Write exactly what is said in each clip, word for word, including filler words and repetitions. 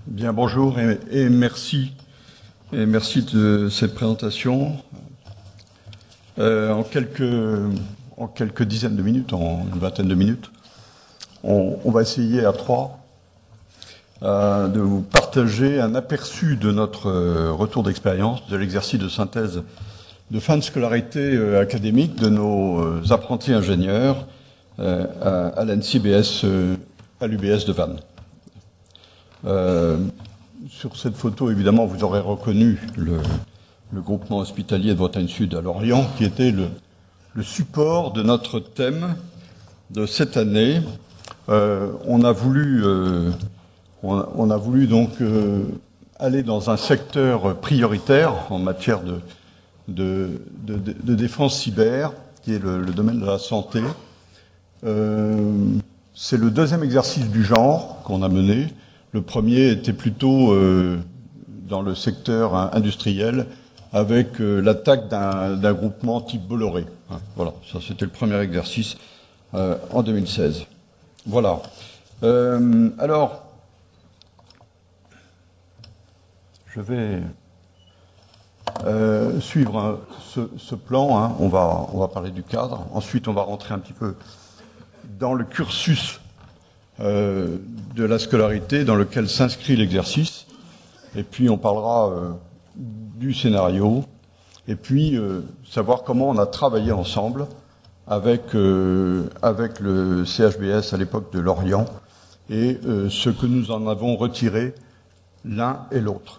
Bien, bonjour et, et merci. Et merci de cette présentation. Euh, en, quelques, en quelques dizaines de minutes, en une vingtaine de minutes, on, on va essayer à trois euh, de vous partager un aperçu de notre euh, retour d'expérience, de l'exercice de synthèse de fin de scolarité euh, académique de nos euh, apprentis ingénieurs euh, à, à l'N C B S, euh, à l'U B S de Vannes. Euh, sur cette photo, évidemment, vous aurez reconnu le, le groupement hospitalier de Bretagne Sud à Lorient, qui était le, le support de notre thème de cette année. Euh, on a voulu, euh, on, a, on a voulu donc euh, aller dans un secteur prioritaire en matière de, de, de, de défense cyber, qui est le, le domaine de la santé. Euh, c'est le deuxième exercice du genre qu'on a mené. Le premier était plutôt euh, dans le secteur industriel, avec euh, l'attaque d'un, d'un groupement type Bolloré. Hein, voilà, ça c'était le premier exercice euh, en deux mille seize. Voilà. Euh, alors, je vais euh, suivre hein, ce, ce plan. Hein. On va, on va parler du cadre. Ensuite, on va rentrer un petit peu dans le cursus Euh, de la scolarité dans lequel s'inscrit l'exercice, et puis on parlera euh, du scénario, et puis euh, savoir comment on a travaillé ensemble avec, euh, avec le C H B S à l'époque de Lorient, et euh, ce que nous en avons retiré l'un et l'autre.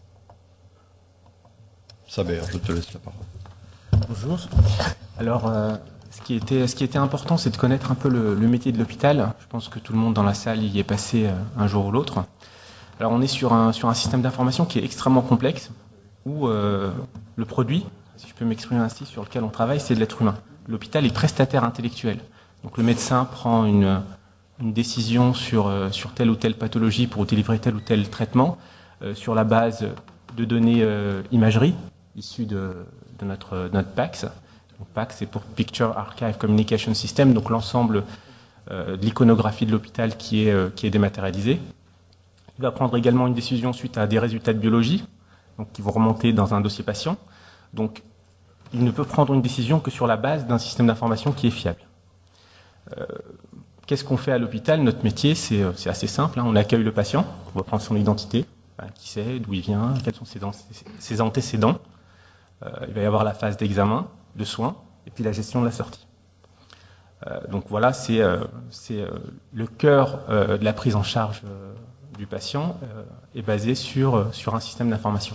Saber, je te laisse la parole. Bonjour. Alors, euh, ce qui était, ce qui était important, c'est de connaître un peu le, le métier de l'hôpital. Je pense que tout le monde dans la salle y est passé euh, un jour ou l'autre. Alors, on est sur un, sur un système d'information qui est extrêmement complexe, où euh, le produit, si je peux m'exprimer ainsi, sur lequel on travaille, c'est de l'être humain. L'hôpital est prestataire intellectuel. Donc, le médecin prend une, une décision sur, euh, sur telle ou telle pathologie pour délivrer tel ou tel traitement, euh, sur la base de données euh, imagerie, issues de, de notre, de notre P A C S. Donc, P A C S, c'est pour Picture Archive Communication System, donc l'ensemble euh, de l'iconographie de l'hôpital qui est, euh, qui est dématérialisée. Il va prendre également une décision suite à des résultats de biologie, donc qui vont remonter dans un dossier patient. Donc, il ne peut prendre une décision que sur la base d'un système d'information qui est fiable. Euh, qu'est-ce qu'on fait à l'hôpital? Notre métier, c'est, c'est assez simple. Hein. On accueille le patient, on va prendre son identité, ben, qui c'est, d'où il vient, quels sont ses, ses antécédents. Euh, il va y avoir la phase d'examen, de soins, et puis la gestion de la sortie. Euh, donc voilà, c'est, euh, c'est euh, le cœur euh, de la prise en charge euh, du patient euh, est basé sur, euh, sur un système d'information.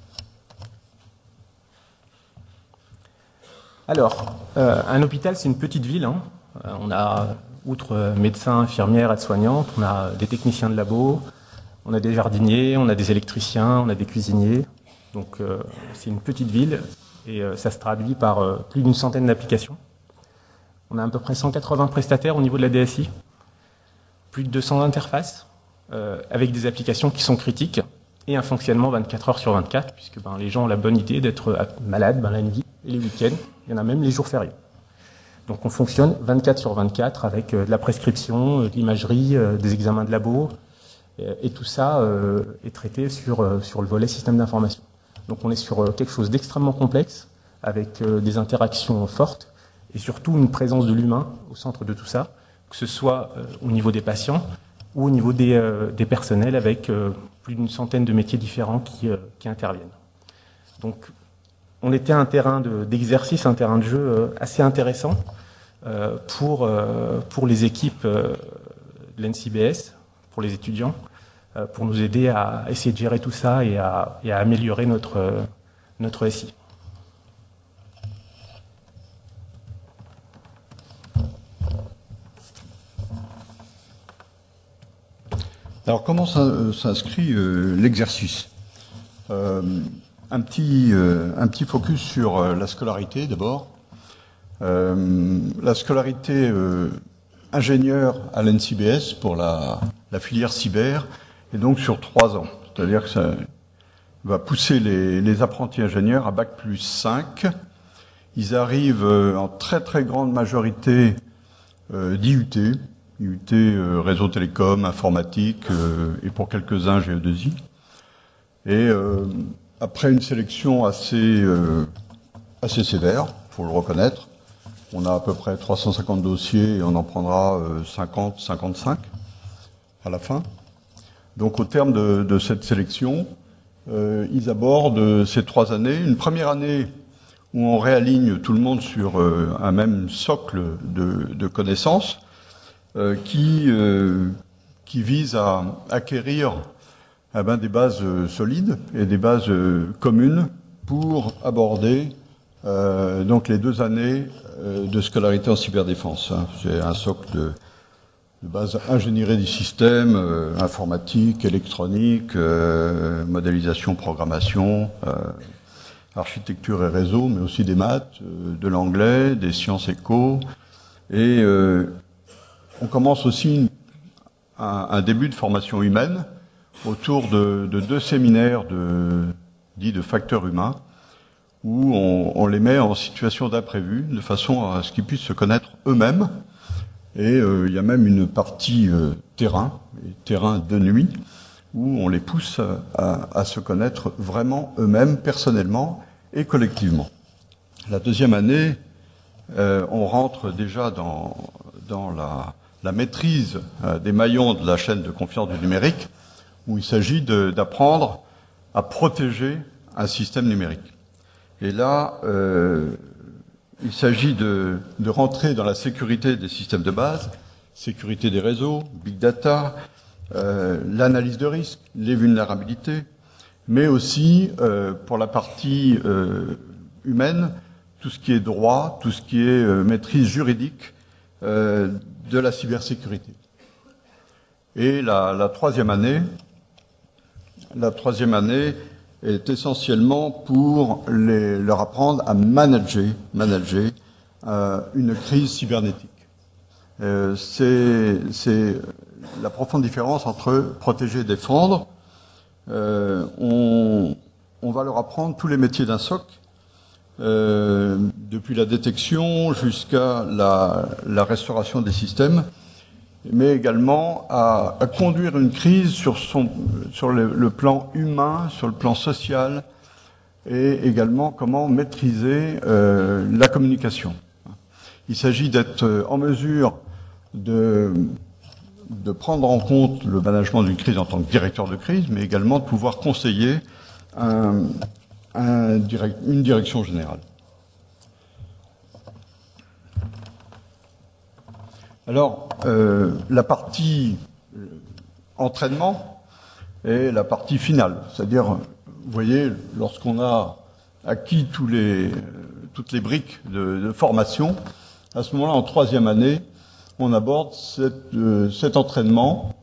Alors, euh, un hôpital, c'est une petite ville. Hein. Euh, on a, outre euh, médecins, infirmières, aides-soignantes, on a des techniciens de labo, on a des jardiniers, on a des électriciens, on a des cuisiniers. Donc euh, c'est une petite ville. Et euh, ça se traduit par euh, plus d'une centaine d'applications. On a à peu près cent quatre-vingts prestataires au niveau de la D S I, plus de deux cents interfaces, euh, avec des applications qui sont critiques, et un fonctionnement vingt-quatre heures sur vingt-quatre, puisque ben, les gens ont la bonne idée d'être malades ben, la nuit et les week-ends, il y en a même les jours fériés. Donc on fonctionne vingt-quatre sur vingt-quatre avec euh, de la prescription, euh, de l'imagerie, euh, des examens de labo, et, et tout ça euh, est traité sur, euh, sur le volet système d'information. Donc on est sur quelque chose d'extrêmement complexe, avec des interactions fortes, et surtout une présence de l'humain au centre de tout ça, que ce soit au niveau des patients ou au niveau des, des personnels, avec plus d'une centaine de métiers différents qui, qui interviennent. Donc on était un terrain de, d'exercice, un terrain de jeu assez intéressant pour, pour les équipes de l'N C B S, pour les étudiants, pour nous aider à essayer de gérer tout ça et à, et à améliorer notre, notre S I. Alors, comment s'inscrit euh, l'exercice? euh, un, petit, euh, un petit focus sur euh, la scolarité, d'abord. Euh, la scolarité euh, ingénieur à l'N C B S pour la, la filière cyber, et donc sur trois ans. C'est-à-dire que ça va pousser les, les apprentis ingénieurs à bac plus cinq. Ils arrivent en très très grande majorité euh, d'I U T, I U T, euh, réseau télécom, informatique, euh, et pour quelques-uns G E deux I. Et euh, après une sélection assez, euh, assez sévère, faut le reconnaître, on a à peu près trois cent cinquante dossiers et on en prendra euh, cinquante, cinquante-cinq à la fin. Donc au terme de, de cette sélection, euh, ils abordent ces trois années. Une première année où on réaligne tout le monde sur euh, un même socle de, de connaissances euh, qui, euh, qui vise à acquérir eh ben, des bases euh, solides et des bases euh, communes pour aborder euh, donc les deux années euh, de scolarité en cyberdéfense. Hein. C'est un socle de, de base ingénierie du système, euh, informatique, électronique, euh, modélisation, programmation, euh, architecture et réseau, mais aussi des maths, euh, de l'anglais, des sciences éco. Et euh, on commence aussi une, un, un début de formation humaine autour de, de deux séminaires de, dits de facteurs humains, où on, on les met en situation d'imprévu, de façon à ce qu'ils puissent se connaître eux-mêmes. Et euh, il y a même une partie euh, terrain, terrain de nuit, où on les pousse à, à se connaître vraiment eux-mêmes, personnellement et collectivement. La deuxième année, euh, on rentre déjà dans, dans la, la maîtrise euh, des maillons de la chaîne de confiance du numérique, où il s'agit d'apprendre à protéger un système numérique. Et là, euh, il s'agit de, de rentrer dans la sécurité des systèmes de base, sécurité des réseaux, big data, euh, l'analyse de risque, les vulnérabilités, mais aussi, euh, pour la partie euh, humaine, tout ce qui est droit, tout ce qui est euh, maîtrise juridique euh, de la cybersécurité. Et la, la troisième année, la troisième année est essentiellement pour les, leur apprendre à manager, manager euh, une crise cybernétique. Euh, c'est la profonde différence entre protéger et défendre. Euh, on, on va leur apprendre tous les métiers d'un S O C, euh, depuis la détection jusqu'à la, la restauration des systèmes, mais également à, à conduire une crise sur, son, sur le, le plan humain, sur le plan social, et également comment maîtriser euh, la communication. Il s'agit d'être en mesure de, de prendre en compte le management d'une crise en tant que directeur de crise, mais également de pouvoir conseiller un, un direct, une direction générale. Alors, euh, la partie euh, entraînement est la partie finale. C'est-à-dire, vous voyez, lorsqu'on a acquis tous les, euh, toutes les briques de, de formation, à ce moment-là, en troisième année, on aborde cette, euh, cet entraînement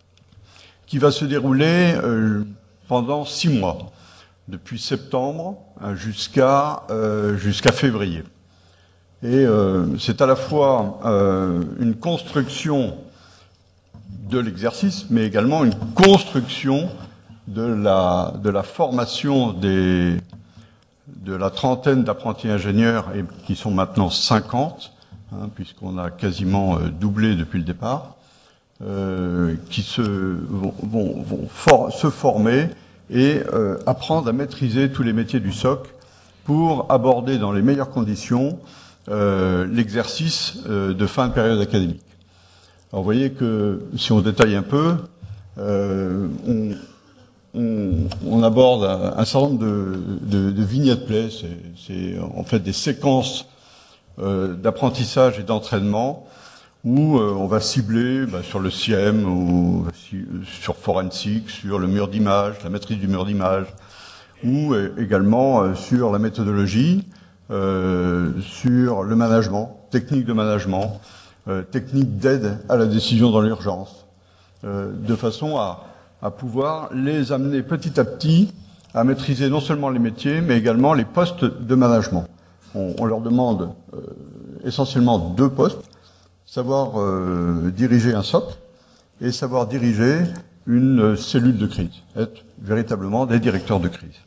qui va se dérouler euh, pendant six mois, depuis septembre jusqu'à euh, jusqu'à février. Et euh, c'est à la fois euh, une construction de l'exercice, mais également une construction de la, de la formation des, de la trentaine d'apprentis ingénieurs, et qui sont maintenant cinquante, hein, puisqu'on a quasiment euh, doublé depuis le départ, euh, qui se, vont, vont, vont for, se former et euh, apprendre à maîtriser tous les métiers du S O C pour aborder dans les meilleures conditions Euh, l'exercice euh, de fin de période académique. Alors vous voyez que si on détaille un peu, euh, on, on, on aborde un, un certain nombre de, de, de vignettes play, c'est en fait des séquences euh, d'apprentissage et d'entraînement où euh, on va cibler bah, sur le S I E M ou sur forensique, sur le mur d'image, la maîtrise du mur d'image, ou euh, également euh, sur la méthodologie, Euh, sur le management, technique de management, euh, technique d'aide à la décision dans l'urgence, euh, de façon à, à pouvoir les amener petit à petit à maîtriser non seulement les métiers, mais également les postes de management. On, on leur demande euh, essentiellement deux postes, savoir euh, diriger un S O C et savoir diriger une cellule de crise, être véritablement des directeurs de crise.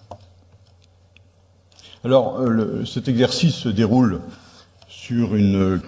Alors, euh, le, cet exercice se déroule sur une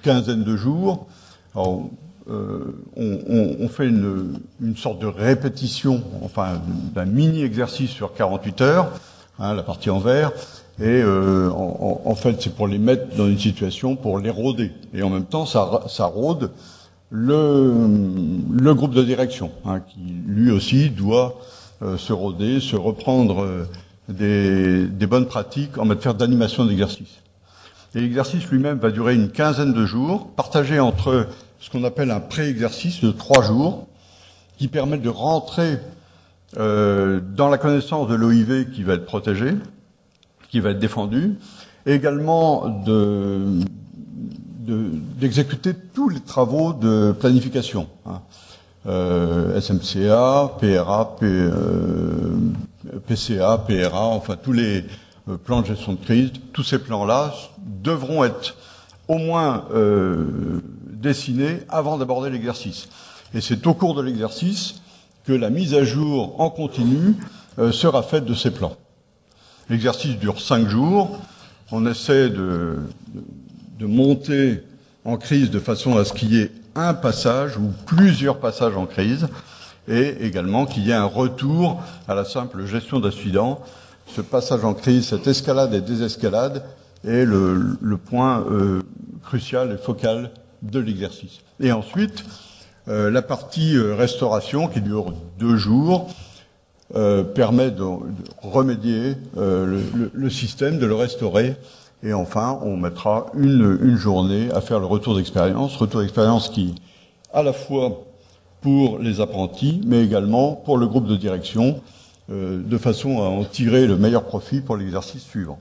quinzaine de jours. Alors, euh, on, on, on fait une, une sorte de répétition, enfin d'un mini-exercice sur quarante-huit heures, hein, la partie en vert, et euh, en, en fait c'est pour les mettre dans une situation, pour les rôder. Et en même temps, ça, ça rôde le, le groupe de direction, hein, qui lui aussi doit euh, se rôder, se reprendre euh, des, des bonnes pratiques en matière d'animation d'exercice. Et l'exercice lui-même va durer une quinzaine de jours, partagé entre ce qu'on appelle un pré-exercice de trois jours, qui permet de rentrer euh, dans la connaissance de l'O I V qui va être protégé, qui va être défendu, et également de, de, d'exécuter tous les travaux de planification, hein. Euh, S M C A, P R A, P, euh, P C A, P R A, enfin tous les euh, plans de gestion de crise, tous ces plans-là devront être au moins euh, dessinés avant d'aborder l'exercice. Et c'est au cours de l'exercice que la mise à jour en continu euh, sera faite de ces plans. L'exercice dure cinq jours. On essaie de, de, de monter en crise de façon à ce qu'il y ait un passage ou plusieurs passages en crise, et également qu'il y ait un retour à la simple gestion d'incidents. Ce passage en crise, cette escalade et désescalade est le, le point euh, crucial et focal de l'exercice. Et ensuite, euh, la partie euh, restauration, qui dure deux jours, euh, permet de, de remédier euh, le, le, le système, de le restaurer. Et enfin, on mettra une, une journée à faire le retour d'expérience, retour d'expérience qui, à la fois pour les apprentis, mais également pour le groupe de direction, euh, de façon à en tirer le meilleur profit pour l'exercice suivant.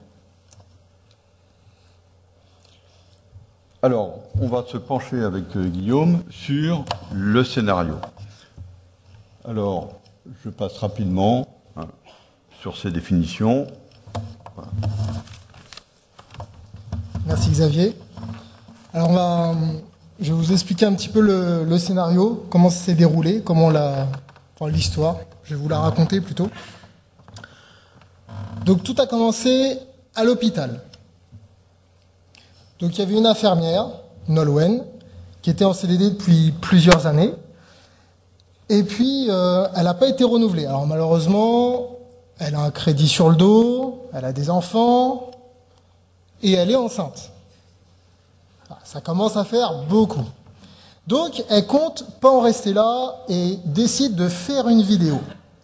Alors, on va se pencher avec euh, Guillaume sur le scénario. Alors, je passe rapidement hein, sur ces définitions. Voilà. Merci Xavier. Alors on va, je vais vous expliquer un petit peu le, le scénario, comment ça s'est déroulé, comment la, enfin, l'histoire, je vais vous la raconter plutôt. Donc tout a commencé à l'hôpital. Donc il y avait une infirmière, Nolwenn, qui était en C D D depuis plusieurs années, et puis euh, elle n'a pas été renouvelée. Alors malheureusement, elle a un crédit sur le dos, elle a des enfants, et elle est enceinte. Ça commence à faire beaucoup. Donc, elle compte pas en rester là et décide de faire une vidéo.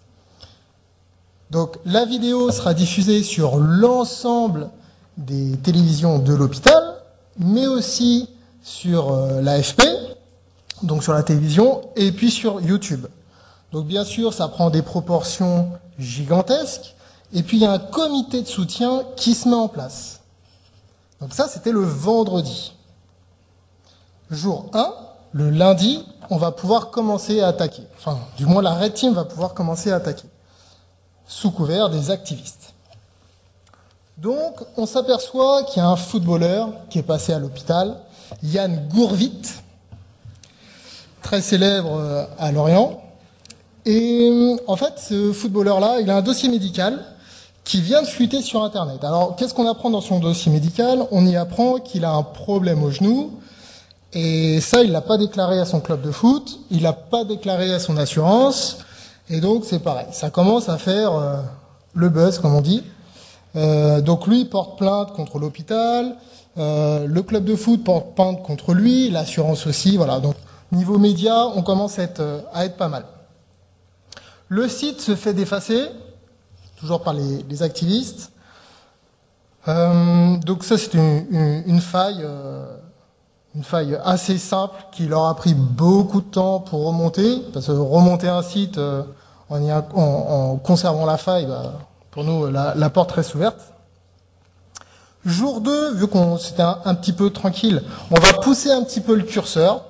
Donc, la vidéo sera diffusée sur l'ensemble des télévisions de l'hôpital, mais aussi sur euh, l'A F P, donc sur la télévision, et puis sur YouTube. Donc, bien sûr, ça prend des proportions gigantesques, et puis il y a un comité de soutien qui se met en place. Donc ça, c'était le vendredi. Jour un, le lundi, on va pouvoir commencer à attaquer. Enfin, du moins, la Red Team va pouvoir commencer à attaquer, sous couvert des activistes. Donc, on s'aperçoit qu'il y a un footballeur qui est passé à l'hôpital, Yann Gourvit, très célèbre à Lorient. Et en fait, ce footballeur-là, il a un dossier médical qui vient de fuiter sur Internet. Alors, qu'est-ce qu'on apprend dans son dossier médical? On y apprend qu'il a un problème au genou, et ça, il l'a pas déclaré à son club de foot, il l'a pas déclaré à son assurance, et donc c'est pareil. Ça commence à faire euh, le buzz, comme on dit. Euh, donc lui porte plainte contre l'hôpital, euh, le club de foot porte plainte contre lui, l'assurance aussi, voilà. Donc, niveau média, on commence à être, à être pas mal. Le site se fait défacer, toujours par les, les activistes. Euh, donc ça, c'est une, une, une faille, euh, une faille assez simple qui leur a pris beaucoup de temps pour remonter, parce que remonter un site euh, en, y a, en, en conservant la faille, bah, pour nous, la, la porte reste ouverte. Jour deux, vu qu'on c'était un, un petit peu tranquille, on va pousser un petit peu le curseur.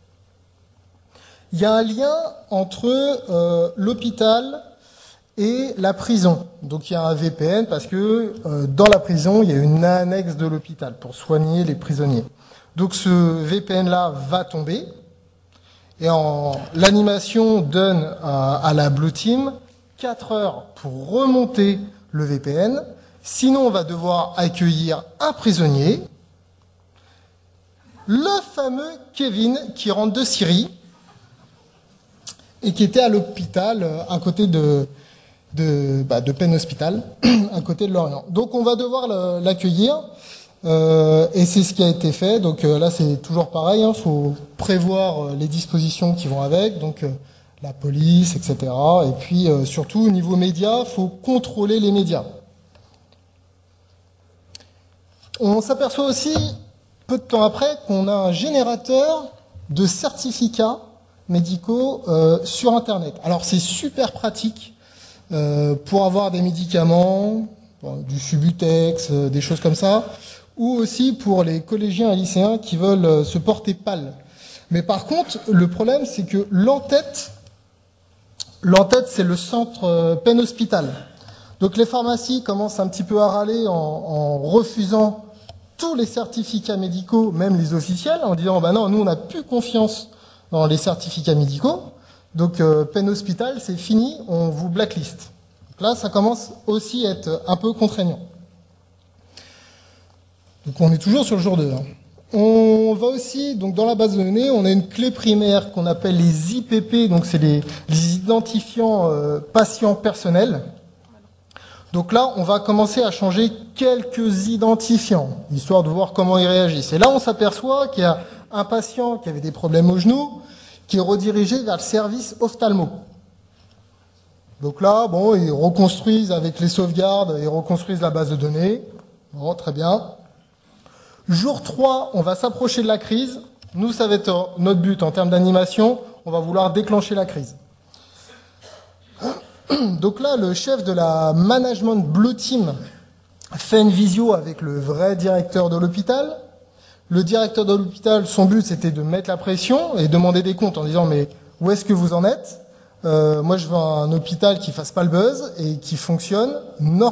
Il y a un lien entre euh, l'hôpital et la prison. Donc il y a un V P N parce que euh, dans la prison, il y a une annexe de l'hôpital pour soigner les prisonniers. Donc ce V P N-là va tomber. Et en l'animation donne à, à la Blue Team quatre heures pour remonter le V P N. Sinon, on va devoir accueillir un prisonnier. le fameux Kevin qui rentre de Syrie et qui était à l'hôpital euh, à côté de, de, bah, de Penn Hospital, à côté de Lorient. Donc on va devoir le- l'accueillir. Euh, et c'est ce qui a été fait. Donc euh, là, c'est toujours pareil. Il faut prévoir euh, les dispositions qui vont avec, donc euh, la police, et cetera. Et puis euh, surtout au niveau médias, il faut contrôler les médias. On s'aperçoit aussi, peu de temps après, qu'on a un générateur de certificats médicaux euh, sur Internet. Alors c'est super pratique euh, pour avoir des médicaments, bon, du Subutex, euh, des choses comme ça, ou aussi pour les collégiens et lycéens qui veulent euh, se porter pâle. Mais par contre, le problème, c'est que l'entête, l'entête, c'est le centre euh, Penn Hospital. Donc les pharmacies commencent un petit peu à râler en, en refusant tous les certificats médicaux, même les officiels, en disant bah non, nous on n'a plus confiance dans les certificats médicaux. Donc euh, Penn Hospital, c'est fini, on vous blacklist. Donc là, ça commence aussi à être un peu contraignant. Donc on est toujours sur le jour deux. Hein. On va aussi, donc dans la base de données, on a une clé primaire qu'on appelle les I P P, donc c'est les, les identifiants euh, patients personnels. Donc là, on va commencer à changer quelques identifiants, histoire de voir comment ils réagissent. Et là, on s'aperçoit qu'il y a un patient qui avait des problèmes au genou, qui est redirigé vers le service ophtalmo. Donc là, bon, ils reconstruisent avec les sauvegardes, ils reconstruisent la base de données. Bon, très bien. Jour trois, on va s'approcher de la crise. Nous, ça va être notre but en termes d'animation. On va vouloir déclencher la crise. Donc là, le chef de la Management Blue Team fait une visio avec le vrai directeur de l'hôpital. Le directeur de l'hôpital, son but, c'était de mettre la pression et demander des comptes en disant « Mais où est-ce que vous en êtes ? euh, Moi, je veux un hôpital qui fasse pas le buzz et qui fonctionne normalement. »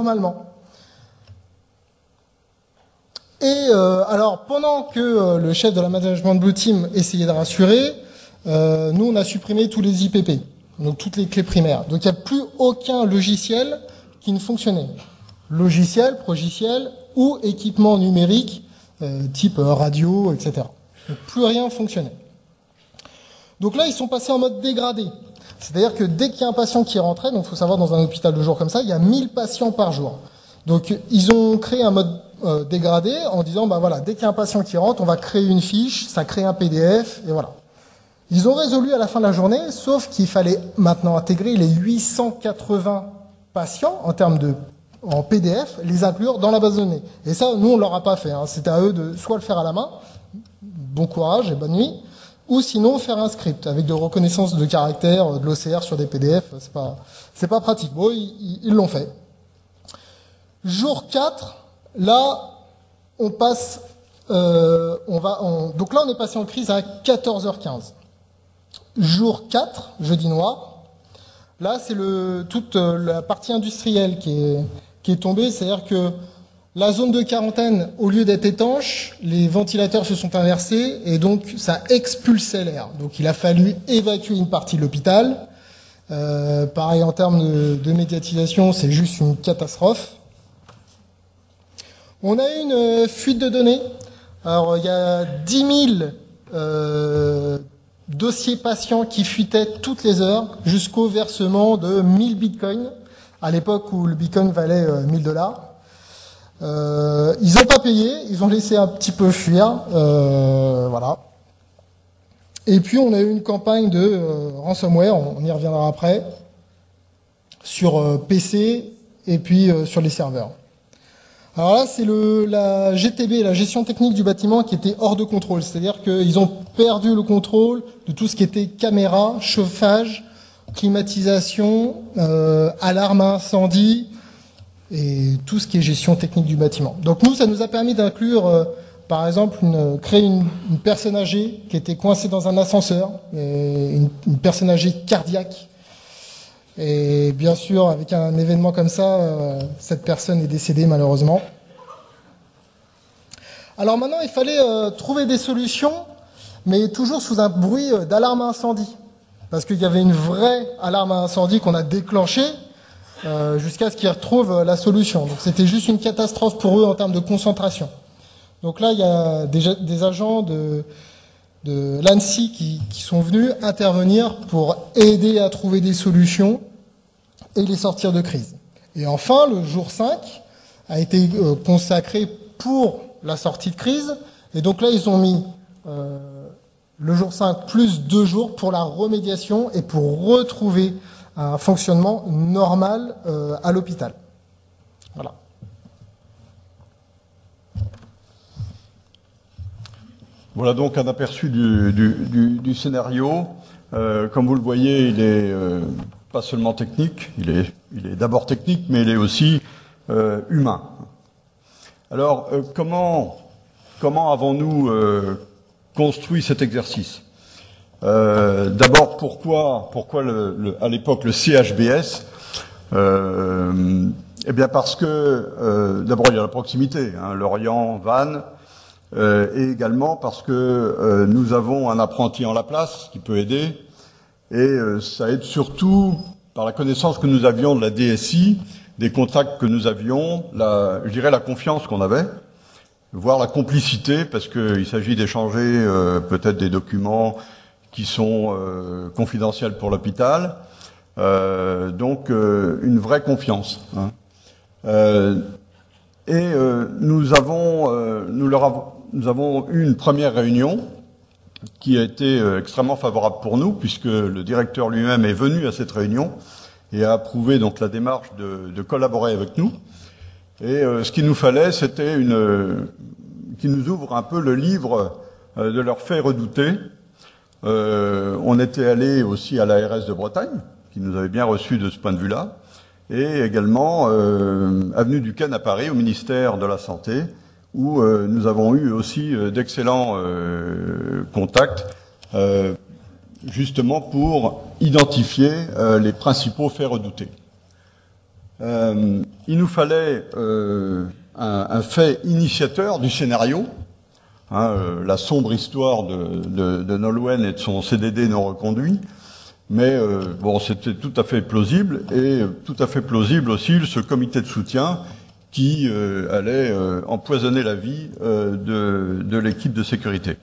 Et euh, alors, pendant que euh, le chef de la Management Blue Team essayait de rassurer, euh, nous, on a supprimé tous les I P P, donc toutes les clés primaires. Donc, il n'y a plus aucun logiciel qui ne fonctionnait. Logiciel, progiciel ou équipement numérique, euh, type euh, radio, et cetera. Donc, plus rien fonctionnait. Donc là, ils sont passés en mode dégradé. C'est-à-dire que dès qu'il y a un patient qui rentrait, donc il faut savoir, dans un hôpital de jour comme ça, il y a mille patients par jour. Donc, ils ont créé un mode euh, dégradé en disant, bah voilà, dès qu'il y a un patient qui rentre, on va créer une fiche, ça crée un P D F, et voilà. Ils ont résolu à la fin de la journée, sauf qu'il fallait maintenant intégrer les huit cent quatre-vingts patients en termes de en P D F, les inclure dans la base de données. Et ça, nous, on ne leur a pas fait. Hein. C'était à eux de soit le faire à la main, bon courage et bonne nuit, ou sinon faire un script avec de reconnaissance de caractères, de l'O C R sur des P D F. C'est pas, c'est pas pratique. Bon, ils, ils l'ont fait. Jour quatre, là, on passe, euh, on va, on, donc là, on est passé en crise à quatorze heures quinze. Jour quatre, jeudi noir, là, c'est le, toute la partie industrielle qui est, qui est tombée, c'est-à-dire que la zone de quarantaine, au lieu d'être étanche, les ventilateurs se sont inversés et donc ça expulsait l'air. Donc il a fallu évacuer une partie de l'hôpital. Euh, pareil, en termes de, de médiatisation, c'est juste une catastrophe. On a eu une fuite de données. Alors, il y a dix mille euh, dossiers patients qui fuitaient toutes les heures jusqu'au versement de mille bitcoins, à l'époque où le bitcoin valait euh, mille dollars. Euh, ils n'ont pas payé, ils ont laissé un petit peu fuir. Euh, voilà. Et puis, on a eu une campagne de euh, ransomware, on y reviendra après, sur euh, P C et puis euh, sur les serveurs. Alors là, c'est le, la G T B, la gestion technique du bâtiment, qui était hors de contrôle. C'est-à-dire qu'ils ont perdu le contrôle de tout ce qui était caméra, chauffage, climatisation, euh, alarme à incendie et tout ce qui est gestion technique du bâtiment. Donc nous, ça nous a permis d'inclure, euh, par exemple, une, créer une, une personne âgée qui était coincée dans un ascenseur, et une, une personne âgée cardiaque. Et bien sûr, avec un événement comme ça, euh, cette personne est décédée malheureusement. Alors maintenant, il fallait euh, trouver des solutions, mais toujours sous un bruit euh, d'alarme à incendie. Parce qu'il y avait une vraie alarme à incendie qu'on a déclenchée euh, jusqu'à ce qu'ils retrouvent euh, la solution. Donc c'était juste une catastrophe pour eux en termes de concentration. Donc là, il y a des, des agents de, de l'ANSSI qui, qui sont venus intervenir pour aider à trouver des solutions et les sortir de crise. Et enfin, le jour cinq a été euh, consacré pour la sortie de crise. Et donc là, ils ont mis euh, le jour cinq plus deux jours pour la remédiation et pour retrouver un fonctionnement normal euh, à l'hôpital. Voilà. Voilà donc un aperçu du, du, du, du scénario. Euh, comme vous le voyez, il est euh, pas seulement technique, il est, il est d'abord technique, mais il est aussi euh, humain. Alors, euh, comment, comment avons-nous euh, construit cet exercice? euh, D'abord, pourquoi, pourquoi le, le, à l'époque le C H B S? euh, Eh bien, parce que euh, d'abord il y a la proximité, hein, Lorient, Vannes. Euh, et également parce que euh, nous avons un apprenti en la place qui peut aider, et euh, ça aide surtout par la connaissance que nous avions de la D S I, des contacts que nous avions, la, je dirais la confiance qu'on avait, voire la complicité, parce qu'il s'agit d'échanger euh, peut-être des documents qui sont euh, confidentiels pour l'hôpital, euh, donc euh, une vraie confiance. Hein. Euh, et euh, nous avons, euh, nous leur avons Nous avons eu une première réunion qui a été extrêmement favorable pour nous, puisque le directeur lui-même est venu à cette réunion et a approuvé donc la démarche de, de collaborer avec nous. Et euh, ce qu'il nous fallait, c'était une euh, qui nous ouvre un peu le livre euh, de leurs faits redoutés. Euh, on était allé aussi à l'A R S de Bretagne, qui nous avait bien reçus de ce point de vue-là, et également euh, avenue du Ken à Paris, au ministère de la Santé, où euh, nous avons eu aussi euh, d'excellents euh, contacts, euh, justement pour identifier euh, les principaux faits redoutés. Euh, il nous fallait euh, un, un fait initiateur du scénario, hein, euh, la sombre histoire de, de, de Nolwenn et de son C D D non reconduit, mais euh, bon, c'était tout à fait plausible, et tout à fait plausible aussi ce comité de soutien qui euh, allait euh, empoisonner la vie euh, de, de l'équipe de sécurité.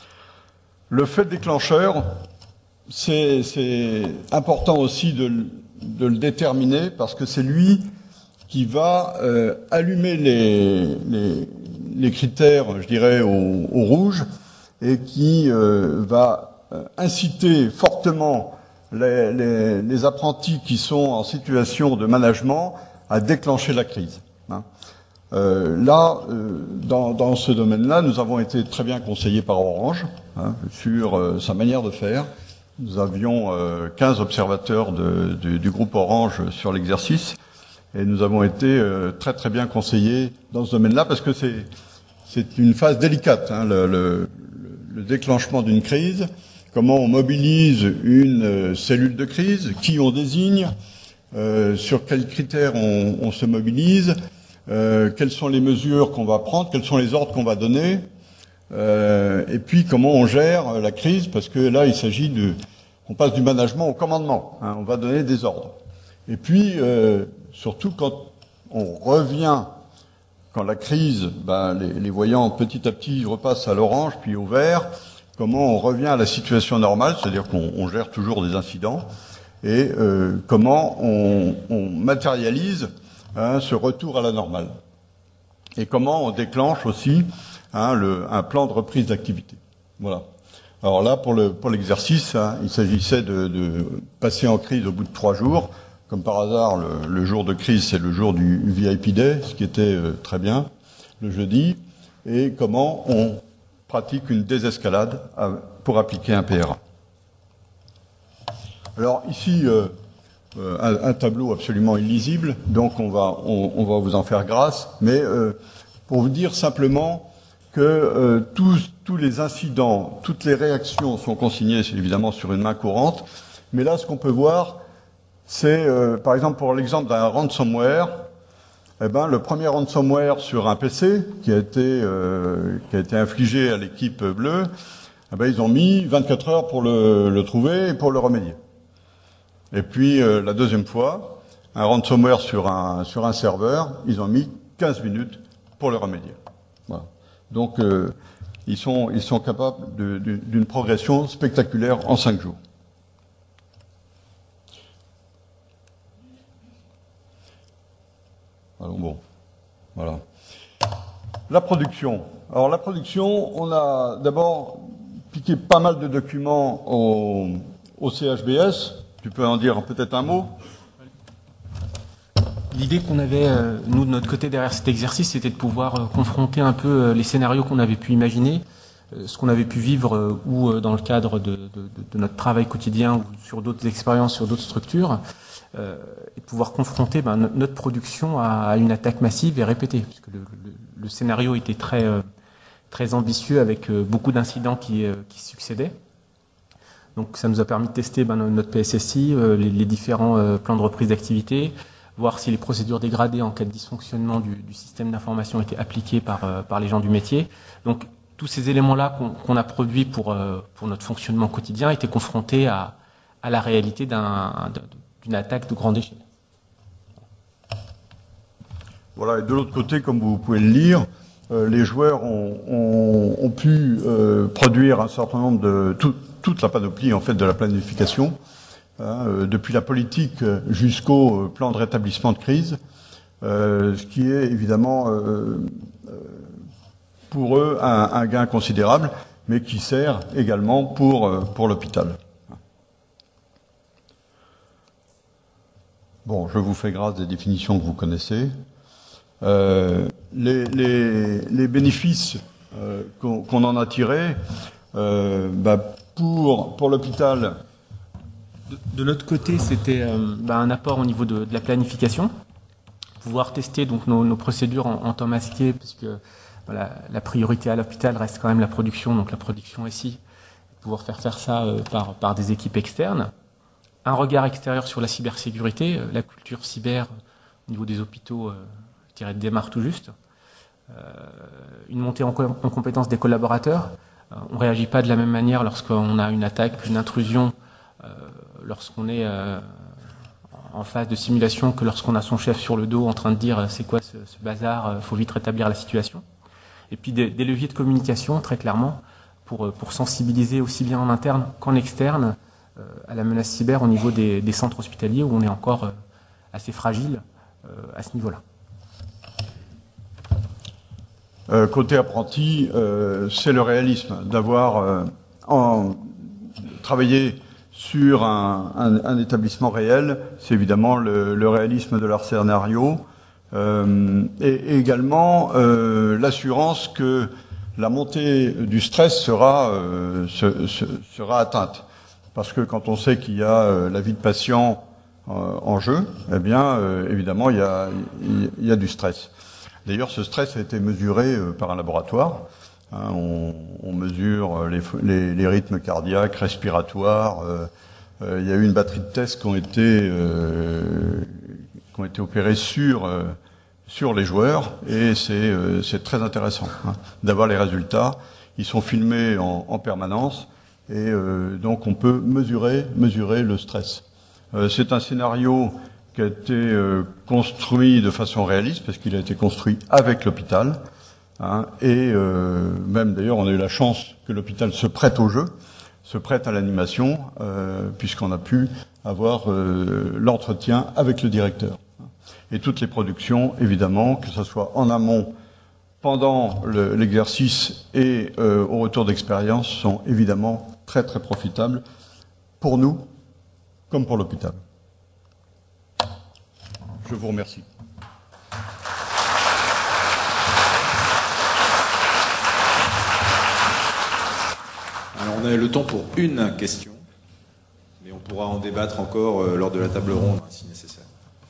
Le fait déclencheur, c'est, c'est important aussi de, de le déterminer, parce que c'est lui qui va euh, allumer les, les, les critères, je dirais, au, au rouge, et qui euh, va inciter fortement les, les, les apprentis qui sont en situation de management à déclencher la crise. Hein. Euh, là, euh, dans, dans ce domaine-là, nous avons été très bien conseillés par Orange, hein, sur euh, sa manière de faire. Nous avions euh, quinze observateurs de, de, du groupe Orange sur l'exercice, et nous avons été euh, très très bien conseillés dans ce domaine-là, parce que c'est c'est une phase délicate, hein, le, le, le déclenchement d'une crise. Comment on mobilise une euh, cellule de crise, qui on désigne, Euh, sur quels critères on, on se mobilise, euh, quelles sont les mesures qu'on va prendre, quels sont les ordres qu'on va donner, euh, et puis comment on gère la crise, parce que là il s'agit de, on passe du management au commandement, hein, on va donner des ordres. Et puis euh, surtout quand on revient, quand la crise, ben, les, les voyants petit à petit repassent à l'orange puis au vert, comment on revient à la situation normale, c'est-à-dire qu'on on gère toujours des incidents. Et euh, comment on, on matérialise, hein, ce retour à la normale. Et comment on déclenche aussi, hein, le, un plan de reprise d'activité. Voilà. Alors là, pour le pour l'exercice, hein, il s'agissait de, de passer en crise au bout de trois jours. Comme par hasard, le, le jour de crise, c'est le jour du V I P Day, ce qui était euh, très bien, le jeudi. Et comment on pratique une désescalade à, pour appliquer un P R A. Alors ici, euh, un, un tableau absolument illisible, donc on va, on, on va vous en faire grâce, mais euh, pour vous dire simplement que euh, tous, tous les incidents, toutes les réactions sont consignées évidemment sur une main courante, mais là ce qu'on peut voir, c'est euh, par exemple pour l'exemple d'un ransomware, eh ben, le premier ransomware sur un P C qui a été, euh, qui a été infligé à l'équipe bleue, eh ben, ils ont mis vingt-quatre heures pour le, le trouver et pour le remédier. Et puis, euh, la deuxième fois, un ransomware sur un, sur un serveur, ils ont mis quinze minutes pour le remédier. Voilà. Donc, euh, ils sont, ils sont capables de, de, d'une progression spectaculaire en cinq jours. Alors bon, voilà. La production. Alors la production, on a d'abord piqué pas mal de documents au, au C H B S. Tu peux en dire peut-être un mot? L'idée qu'on avait, euh, nous, de notre côté, derrière cet exercice, c'était de pouvoir euh, confronter un peu euh, les scénarios qu'on avait pu imaginer, euh, ce qu'on avait pu vivre euh, ou euh, dans le cadre de, de, de notre travail quotidien ou sur d'autres expériences, sur d'autres structures, euh, et de pouvoir confronter ben, no- notre production à, à une attaque massive et répétée, puisque le, le, le scénario était très, euh, très ambitieux avec euh, beaucoup d'incidents qui, euh, qui succédaient. Donc ça nous a permis de tester ben, notre P S S I, euh, les, les différents euh, plans de reprise d'activité, voir si les procédures dégradées en cas de dysfonctionnement du, du système d'information étaient appliquées par, euh, par les gens du métier. Donc tous ces éléments-là qu'on, qu'on a produits pour, euh, pour notre fonctionnement quotidien étaient confrontés à, à la réalité d'un, d'une attaque de grande échelle. Voilà, et de l'autre côté, comme vous pouvez le lire, euh, les joueurs ont, ont, ont pu euh, produire un certain nombre de... Tout, toute la panoplie en fait de la planification, hein, euh, depuis la politique jusqu'au plan de rétablissement de crise, euh, ce qui est évidemment euh, euh, pour eux un, un gain considérable, mais qui sert également pour, euh, pour l'hôpital. Bon, je vous fais grâce des définitions que vous connaissez. Euh, les, les, les bénéfices euh, qu'on, qu'on en a tirés, euh, bah, pour, pour l'hôpital. De, de notre côté, c'était euh, bah, un apport au niveau de, de la planification, pouvoir tester donc nos, nos procédures en, en temps masqué, puisque voilà, la priorité à l'hôpital reste quand même la production, donc la production ici, pouvoir faire faire ça euh, par, par des équipes externes. Un regard extérieur sur la cybersécurité, euh, la culture cyber euh, au niveau des hôpitaux, euh, je dirais, démarre tout juste. Euh, une montée en, co- en compétence des collaborateurs. Euh, on ne réagit pas de la même manière lorsqu'on a une attaque, une intrusion, euh, lorsqu'on est euh, en phase de simulation que lorsqu'on a son chef sur le dos en train de dire c'est quoi ce, ce bazar, il faut vite rétablir la situation. Et puis des, des leviers de communication, très clairement, pour, pour sensibiliser aussi bien en interne qu'en externe euh, à la menace cyber au niveau des, des centres hospitaliers où on est encore euh, assez fragile euh, à ce niveau-là. Euh, côté apprenti, euh, c'est le réalisme d'avoir euh, en, travaillé sur un, un, un établissement réel. C'est évidemment le, le réalisme de leur scénario euh, et, et également euh, l'assurance que la montée du stress sera, euh, se, se, sera atteinte. Parce que quand on sait qu'il y a euh, la vie de patient euh, en jeu, eh bien, euh, évidemment, il y a, il y a du stress. D'ailleurs, ce stress a été mesuré euh, par un laboratoire. Hein, on, on mesure les, les, les rythmes cardiaques, respiratoires. Euh, euh, il y a eu une batterie de tests qui ont été, euh, qui ont été opérés sur, euh, sur les joueurs, et c'est, euh, c'est très intéressant hein, d'avoir les résultats. Ils sont filmés en, en permanence, et euh, donc on peut mesurer, mesurer le stress. Euh, c'est un scénario qui a été euh, construit de façon réaliste, parce qu'il a été construit avec l'hôpital. Hein, et euh, même d'ailleurs, on a eu la chance que l'hôpital se prête au jeu, se prête à l'animation, euh, puisqu'on a pu avoir euh, l'entretien avec le directeur. Et toutes les productions, évidemment, que ce soit en amont, pendant le, l'exercice et euh, au retour d'expérience, sont évidemment très très profitables pour nous comme pour l'hôpital. Je vous remercie. Alors on a le temps pour une question, mais on pourra en débattre encore euh, lors de la table ronde hein, si nécessaire.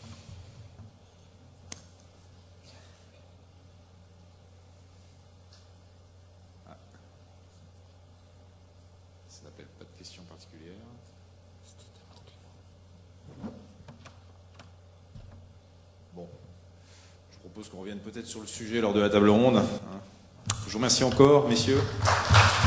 Ah. Ça n'appelle pas de questions particulières. Bon, je propose qu'on revienne peut-être sur le sujet lors de la table ronde. Hein. Je vous remercie encore, messieurs.